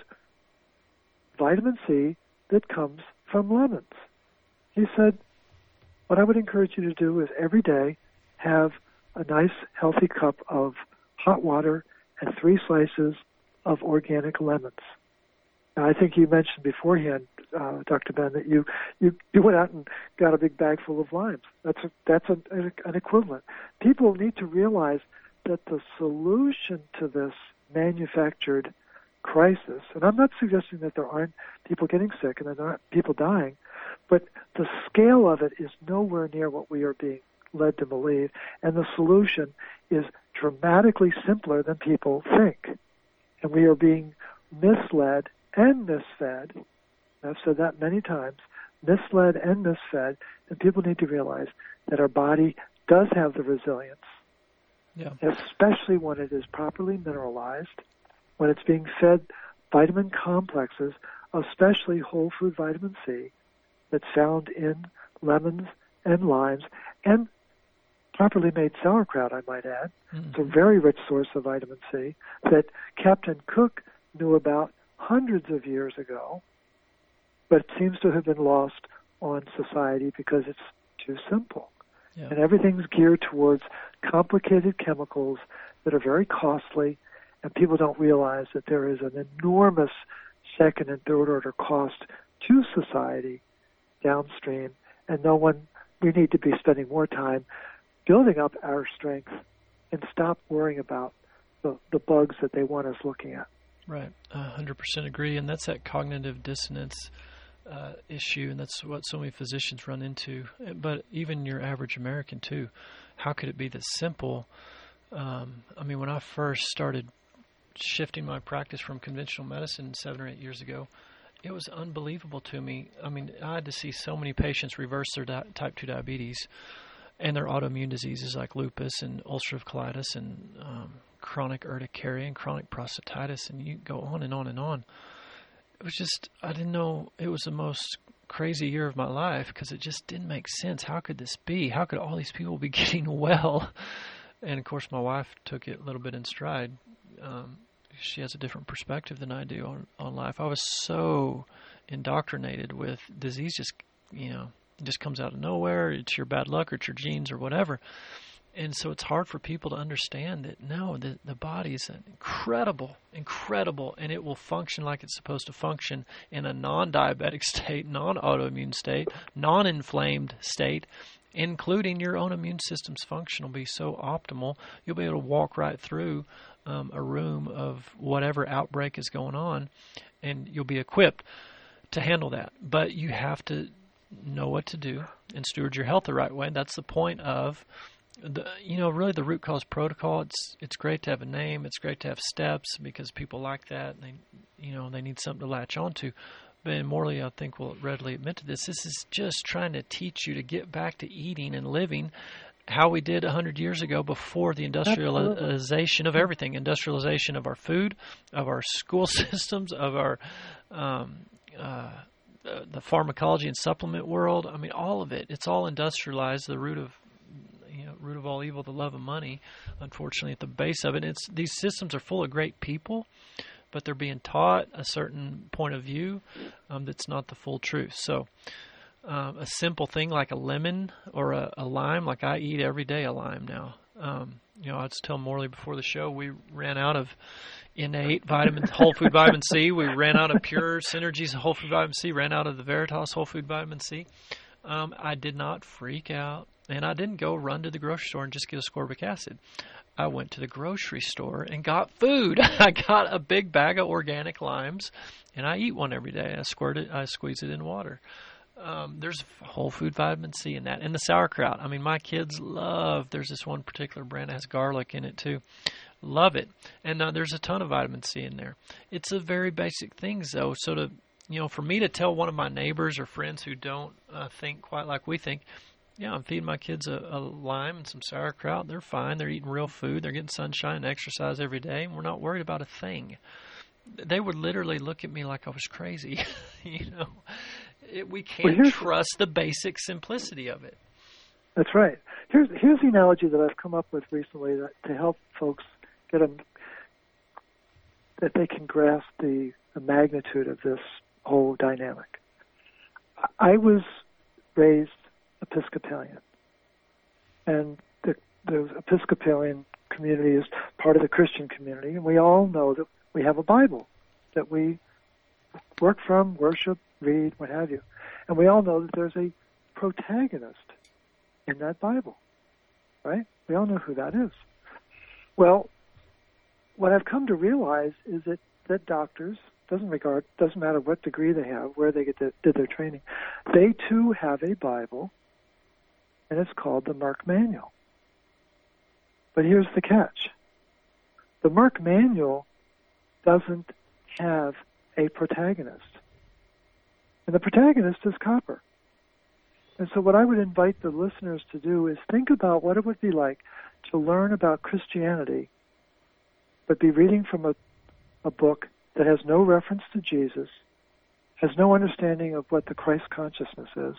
vitamin C that comes from lemons. He said, what I would encourage you to do is every day have a nice, healthy cup of hot water and 3 slices of organic lemons. Now, I think you mentioned beforehand, Dr. Ben, that you went out and got a big bag full of limes. That's an equivalent. People need to realize that the solution to this manufactured crisis, and I'm not suggesting that there aren't people getting sick and there aren't people dying, but the scale of it is nowhere near what we are being led to believe, and the solution is dramatically simpler than people think. And we are being misled and misfed. I've said that many times, misled and misfed, and people need to realize that our body does have the resilience, especially when it is properly mineralized, when it's being fed vitamin complexes, especially whole food vitamin C, that's found in lemons and limes, and properly made sauerkraut, I might add. Mm-hmm. It's a very rich source of vitamin C that Captain Cook knew about hundreds of years ago, but seems to have been lost on society because it's too simple. Yeah. And everything's geared towards complicated chemicals that are very costly, and people don't realize that there is an enormous second and third order cost to society downstream, and we need to be spending more time building up our strength and stop worrying about the bugs that they want us looking at. Right, 100% agree, and that's that cognitive dissonance issue, and that's what so many physicians run into, but even your average American too. How could it be this simple? I mean, when I first started shifting my practice from conventional medicine 7 or 8 years ago, it was unbelievable to me. I mean, I had to see so many patients reverse their type 2 diabetes and their autoimmune diseases like lupus and ulcerative colitis and chronic urticaria and chronic prostatitis, and you go on and on and on. It was just, I didn't know, it was the most crazy year of my life because it just didn't make sense. How could this be? How could all these people be getting well? And, of course, my wife took it a little bit in stride. She has a different perspective than I do on life. I was so indoctrinated with disease just comes out of nowhere. It's your bad luck or it's your genes or whatever. And so it's hard for people to understand that, no, the body is incredible, and it will function like it's supposed to function in a non-diabetic state, non-autoimmune state, non-inflamed state, including your own immune system's function will be so optimal, you'll be able to walk right through a room of whatever outbreak is going on, and you'll be equipped to handle that. But you have to know what to do and steward your health the right way. That's the point of really the root cause protocol. It's great to have a name. It's great to have steps because people like that. And they need something to latch onto. But Morley, I think, will readily admit to this. This is just trying to teach you to get back to eating and living how we did 100 years ago before the industrialization of everything, industrialization of our food, of our school systems, of our the pharmacology and supplement world. I mean, all of it. It's all industrialized. The root of all evil, the love of money, unfortunately, at the base of it. These systems are full of great people, but they're being taught a certain point of view that's not the full truth. So a simple thing like a lemon or a lime, like I eat every day a lime now. I was telling Morley before the show, we ran out of innate whole food vitamin C. We ran out of Pure Synergies whole food vitamin C, ran out of the Veritas whole food vitamin C. I did not freak out, and I didn't go run to the grocery store and just get ascorbic acid. I went to the grocery store and got food. I got a big bag of organic limes, and I eat one every day. I squeeze it in water. There's whole food vitamin C in that. And the sauerkraut. I mean, my kids there's this one particular brand that has garlic in it too. Love it. And there's a ton of vitamin C in there. It's a very basic things, though. So for me to tell one of my neighbors or friends who don't think quite like we think, yeah, I'm feeding my kids a lime and some sauerkraut. They're fine. They're eating real food. They're getting sunshine and exercise every day. And we're not worried about a thing. They would literally look at me like I was crazy. We can't trust the basic simplicity of it. That's right. Here's the analogy that I've come up with recently to help folks get that they can grasp the magnitude of this whole dynamic. I was raised Episcopalian, and the Episcopalian community is part of the Christian community, and we all know that we have a Bible that we work from, worship, read, what have you. And we all know that there's a protagonist in that Bible, right? We all know who that is. Well, what I've come to realize is that doctors, doesn't matter what degree they have, where they did their training, they too have a Bible, and it's called the Merck Manual. But here's the catch. The Merck Manual doesn't have a protagonist. And the protagonist is copper. And so what I would invite the listeners to do is think about what it would be like to learn about Christianity, but be reading from a book that has no reference to Jesus, has no understanding of what the Christ consciousness is.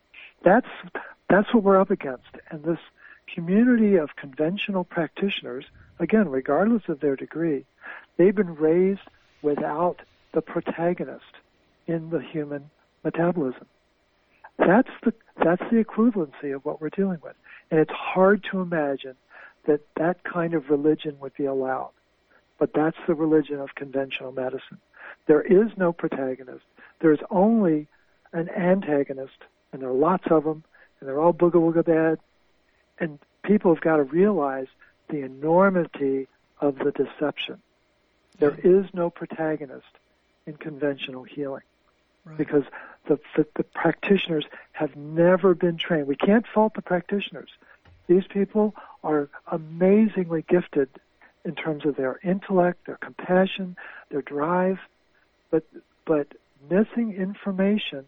That's what we're up against. And this community of conventional practitioners, again, regardless of their degree, they've been raised without the protagonist in the human metabolism. That's the equivalency of what we're dealing with. And it's hard to imagine that kind of religion would be allowed. But that's the religion of conventional medicine. There is no protagonist. There's only an antagonist, and there are lots of them, and they're all booga-wooga bad. And people have got to realize the enormity of the deception. There is no protagonist in conventional healing, right? Because the practitioners have never been trained. We can't fault the practitioners. These people are amazingly gifted in terms of their intellect, their compassion, their drive, but missing information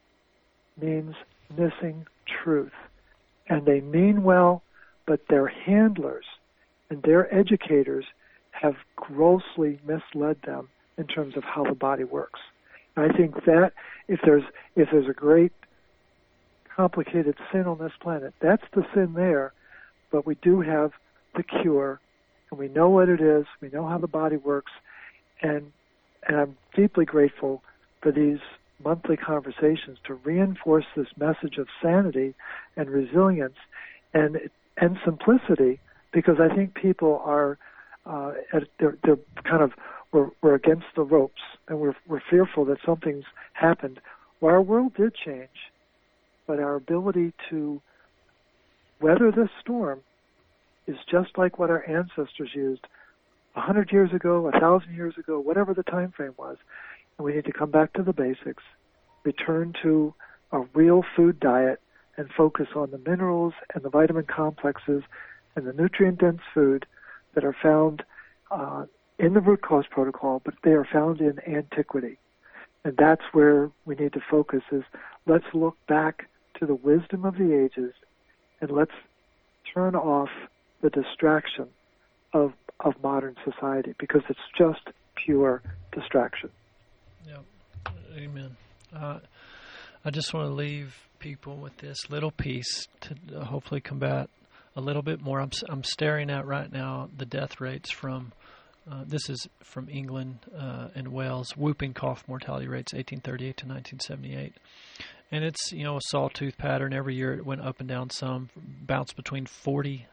means missing truth. And they mean well, but their handlers and their educators have grossly misled them in terms of how the body works. And I think that if there's a great complicated sin on this planet, that's the sin there, but we do have the cure, and we know what it is, we know how the body works, and I'm deeply grateful for these monthly conversations to reinforce this message of sanity and resilience and simplicity, because I think people are they're kind of we're against the ropes, and we're fearful that something's happened. Well, our world did change, but our ability to weather this storm is just like what our ancestors used 100 years ago, 1,000 years ago, whatever the time frame was. And we need to come back to the basics, return to a real food diet, and focus on the minerals and the vitamin complexes and the nutrient-dense food that are found in the root cause protocol, but they are found in antiquity. And that's where we need to focus is let's look back to the wisdom of the ages, and let's turn off the distraction of modern society, because it's just pure distraction. Yeah, amen. I just want to leave people with this little piece to hopefully combat a little bit more. I'm staring at right now the death rates from, this is from England and Wales, whooping cough mortality rates 1838 to 1978. And it's, a sawtooth pattern. Every year it went up and down some, bounced between 40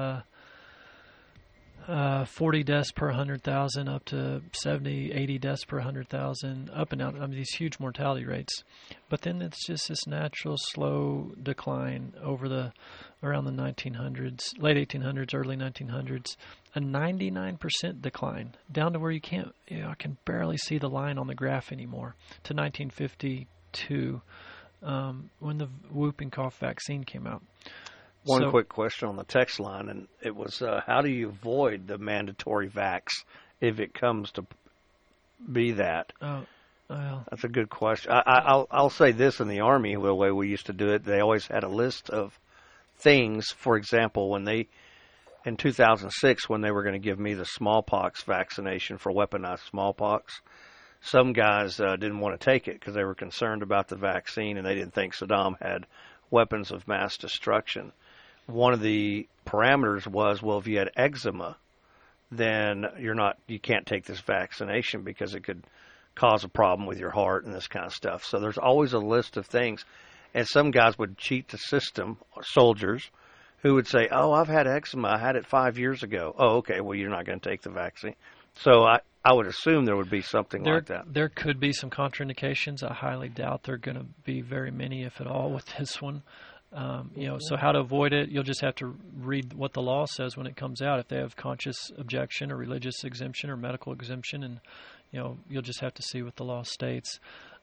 deaths per 100,000 up to 70, 80 deaths per 100,000, up and down. These huge mortality rates. But then it's just this natural slow decline around the 1900s, late 1800s, early 1900s, a 99% decline, down to where I can barely see the line on the graph anymore, to 1952, when the whooping cough vaccine came out. One quick question on the text line, and it was, how do you avoid the mandatory vax if it comes to be that? Well, that's a good question. I'll say this: in the Army, the way we used to do it, they always had a list of things. For example, in 2006, when they were going to give me the smallpox vaccination for weaponized smallpox, some guys didn't want to take it because they were concerned about the vaccine and they didn't think Saddam had weapons of mass destruction. One of the parameters was, well, if you had eczema, then you can't take this vaccination because it could cause a problem with your heart and this kind of stuff. So there's always a list of things. And some guys would cheat the system, or soldiers, who would say, oh, I've had eczema. I had it 5 years ago. Oh, okay, well, you're not going to take the vaccine. So I would assume there would be something like that. There could be some contraindications. I highly doubt there are going to be very many, if at all, with this one. So how to avoid it, you'll just have to read what the law says when it comes out. If they have conscious objection or religious exemption or medical exemption, and you'll just have to see what the law states.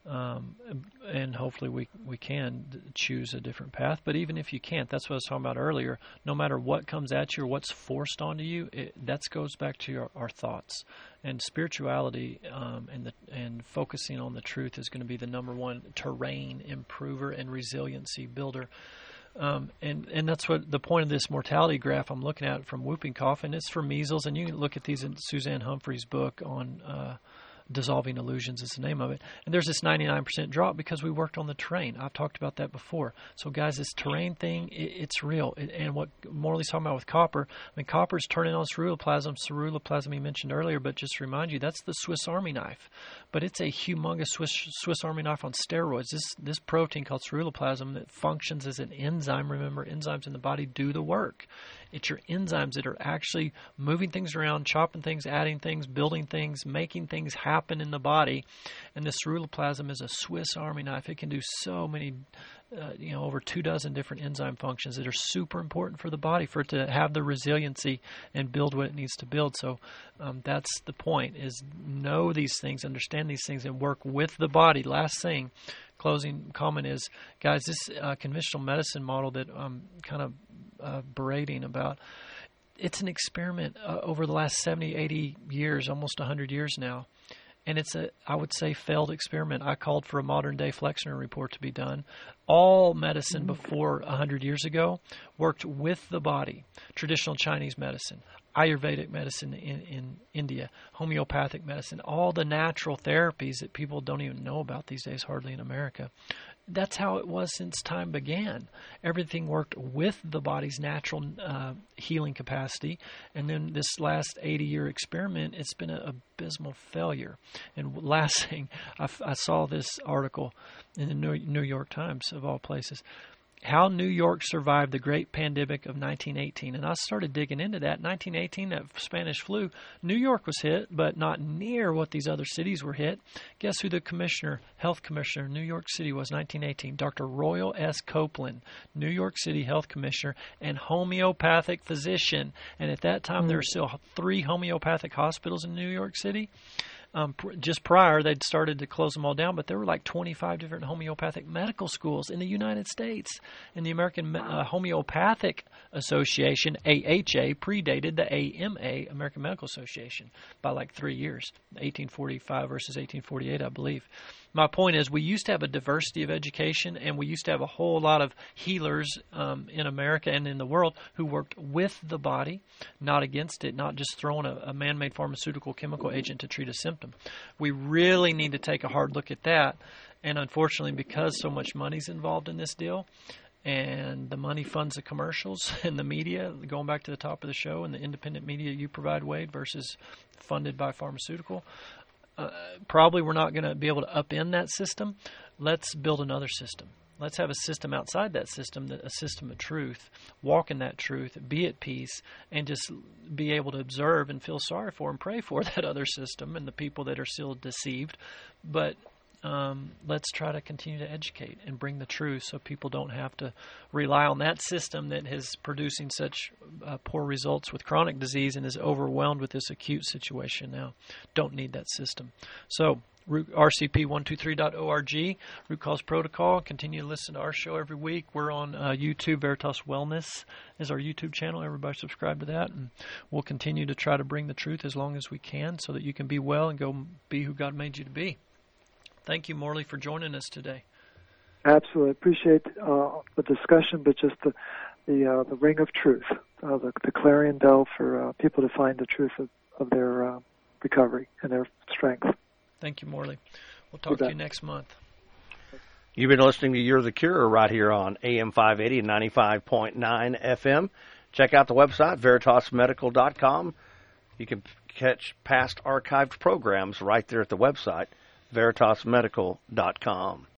And hopefully we can choose a different path. But even if you can't, that's what I was talking about earlier. No matter what comes at you or what's forced onto you, that goes back to our thoughts. And spirituality and focusing on the truth is going to be the number one terrain improver and resiliency builder. And that's what the point of this mortality graph I'm looking at from whooping cough, and it's for measles. And you can look at these in Suzanne Humphrey's book on Dissolving Illusions is the name of it. And there's this 99% drop because we worked on the terrain. I've talked about that before. So, guys, this terrain thing, it's real. And what Morley's talking about with copper, copper's turning on ceruloplasm. Ceruloplasm he mentioned earlier, but just to remind you, that's the Swiss Army knife. But it's a humongous Swiss Army knife on steroids. This protein called ceruloplasm that functions as an enzyme. Remember, enzymes in the body do the work. It's your enzymes that are actually moving things around, chopping things, adding things, building things, making things happen in the body. And this ceruloplasm is a Swiss Army knife. It can do so many, over 24 different enzyme functions that are super important for the body, for it to have the resiliency and build what it needs to build. So that's the point, is know these things, understand these things, and work with the body. Last thing, closing comment is, guys, this conventional medicine model that I'm kind of berating about, it's an experiment over the last 70, 80 years, almost 100 years now. And it's I would say, failed experiment. I called for a modern-day Flexner report to be done. All medicine before 100 years ago worked with the body. Traditional Chinese medicine, Ayurvedic medicine in India, homeopathic medicine, all the natural therapies that people don't even know about these days, hardly in America. That's how it was since time began. Everything worked with the body's natural healing capacity. And then this last 80-year experiment, it's been an abysmal failure. And last thing, I saw this article in the New York Times, of all places, how New York survived the great pandemic of 1918. And I started digging into that. 1918, that Spanish flu, New York was hit, but not near what these other cities were hit. Guess who the health commissioner in New York City was 1918? Dr. Royal S. Copeland, New York City health commissioner and homeopathic physician. And at that time, there were still 3 homeopathic hospitals in New York City. Just prior, they'd started to close them all down, but there were like 25 different homeopathic medical schools in the United States. And the American Homeopathic Association, AHA, predated the AMA, American Medical Association, by like 3 years, 1845 versus 1848, I believe. My point is, we used to have a diversity of education, and we used to have a whole lot of healers in America and in the world who worked with the body, not against it, not just throwing a man-made pharmaceutical chemical agent to treat a symptom. We really need to take a hard look at that. And unfortunately, because so much money's involved in this deal, and the money funds the commercials and the media, going back to the top of the show, and the independent media you provide, Wade, versus funded by pharmaceutical, probably we're not going to be able to upend that system. Let's build another system. Let's have a system outside that system, a system of truth, walk in that truth, be at peace, and just be able to observe and feel sorry for and pray for that other system and the people that are still deceived. But let's try to continue to educate and bring the truth so people don't have to rely on that system that is producing such poor results with chronic disease and is overwhelmed with this acute situation now. Don't need that system. So rcp123.org, Root Cause Protocol. Continue to listen to our show every week. We're on YouTube. Veritas Wellness is our YouTube channel. Everybody subscribe to that. And we'll continue to try to bring the truth as long as we can so that you can be well and go be who God made you to be. Thank you, Morley, for joining us today. Absolutely. Appreciate the discussion, but just the ring of truth, the clarion bell for people to find the truth of their recovery and their strength. Thank you, Morley. We'll talk to you next month. You've been listening to You're the Cure right here on AM 580 and 95.9 FM. Check out the website, veritasmedical.com. You can catch past archived programs right there at the website, veritasmedical.com.